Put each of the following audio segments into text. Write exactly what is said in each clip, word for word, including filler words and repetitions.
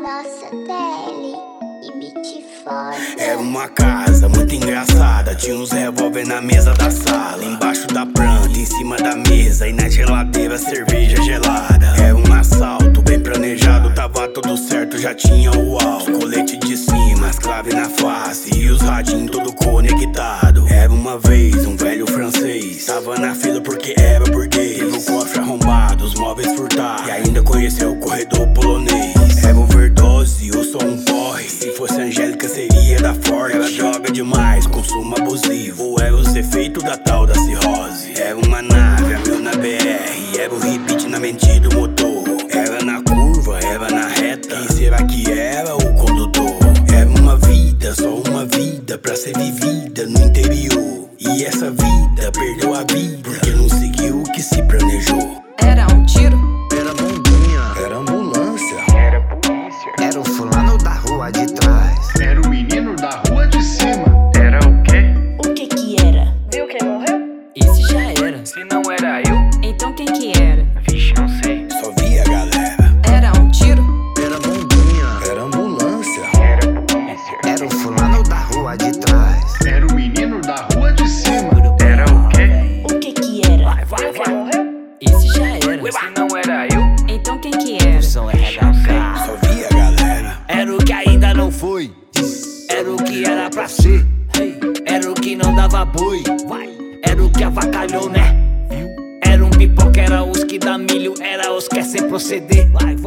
Nossa, Tele e beat foda. Era uma casa muito engraçada, tinha uns revólver na mesa da sala, embaixo da planta, em cima da mesa e na geladeira cerveja gelada. Era um assalto bem planejado, tava tudo certo, já tinha o alvo, colete de cima, as claves na face e os radinhos todo conectado. Era uma vez um velho francês, tava na fila porque era burguês, teve o cofre arrombado, os móveis furtados e ainda conheceu o corredor polonês. Era overdose, eu sou um porre, se fosse Angélica seria da Ford. Era droga demais, consumo abusivo, ou era os efeitos da tal da cirrose. Era uma nave, a mil na B R, era o repeat na mente do motor. Era na curva, era na reta, quem será que era o condutor? Era uma vida, só uma vida pra ser vivida no interior. E essa vida perdeu a vida porque não seguiu o que se planejou. Era um tiro, Era bombinha, Era ambulância, Era polícia. era o fulano da rua de trás. Era o menino da rua de cima. Era o quê? O que que era? viu quem morreu? Esse já era. Se não era eu? Então quem que era? Vixe, não sei. só via a galera. Era um tiro, Era bombinha, Era ambulância, Era polícia. era o fulano da rua de trás. Era o menino da rua de cima. Era o quê? O que que era? viu quem morreu? Esse já era. Se não era eu? Então quem que era? São R H K. só via a galera. Era o que ainda não foi, era o que era pra ser, era o que não dava boi, era o que avacalhou, né? Era um pipoca, era os que dá milho, era os que é sem proceder.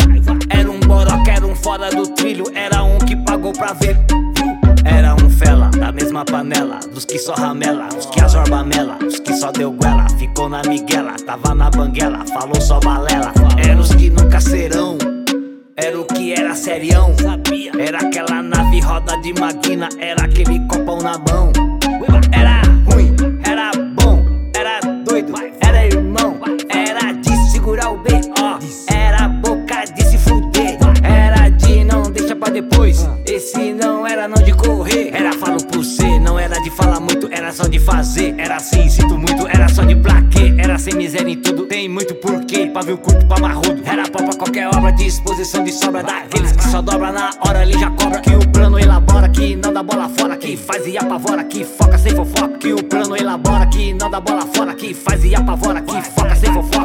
Era um boroca, era um fora do trilho, era um que pagou pra ver. Era um fela, da mesma panela, dos que só ramela, os que azorba mela, os que só deu guela, ficou na miguela, tava na banguela, falou só balela. Era os que nunca serão, era o que era serião, era aquela nave roda de máquina, era aquele copão na mão. Era ruim, era bom, era doido, era irmão, era de segurar o B O, era boca de se fuder, era de não deixar pra depois, esse não era não de correr, era falo por ser, não era de falar muito, era só de fazer, era assim, sinto muito, era só de plaquê, era sem miséria em tudo, tem muito porquê, pavio curto pra marrudo, era pau pra qualquer obra, disposição de sobra, daqueles que só dobra na hora, ele já cobra, que o plano elabora, que não dá bola fora, que faz e apavora, que foca sem fofoca, que o plano elabora, que não dá bola fora, que faz e apavora, que foca sem fofoca.